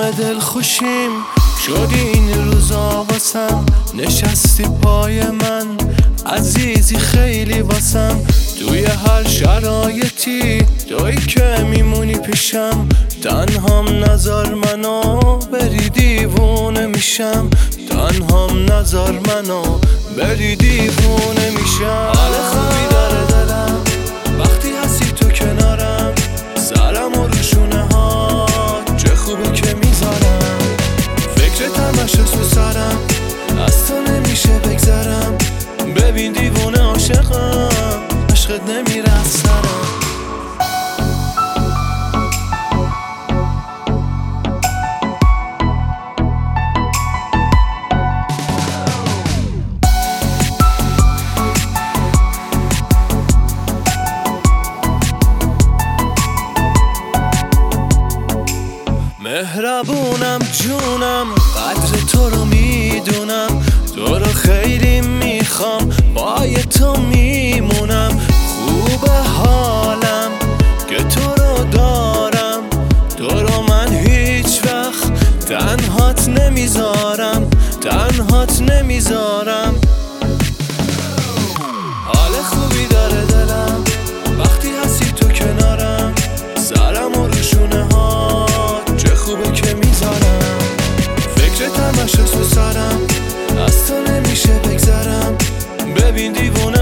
همه دل خوشیم شدی این روزا واسم، نشستی پای من عزیزی خیلی واسم. توی هر شرایطی توی که میمونی پیشم، تنهام نذار منو بری دیوونه میشم، تنهام نذار منو بری دیوونه میشم. حال خوبی داره دلم وقتی هستی تو کنارم، سرم و روشونه ها چه خوبه که میذارم، فکرت همش تو سرم، از تو نمیشه بگذرم. ببین دیوونه عاشقم، عشقت نمیره از سرم. مهربونم جونم، قدر تو رو میدونم، تو رو خیلی میخوام، پای تو میمونم. خوبه حالم که تو رو دارم، تو رو من هیچ وقت تنهات نمیذارم، تنهات نمیذارم. حال خوبی داره دلم وقتی هستی تو کنارم، سرم و روشونه ها چه خوبه که میذارم، فکرت همش تو سرم، از تو نمیشه بگذرم. ببین دیوونه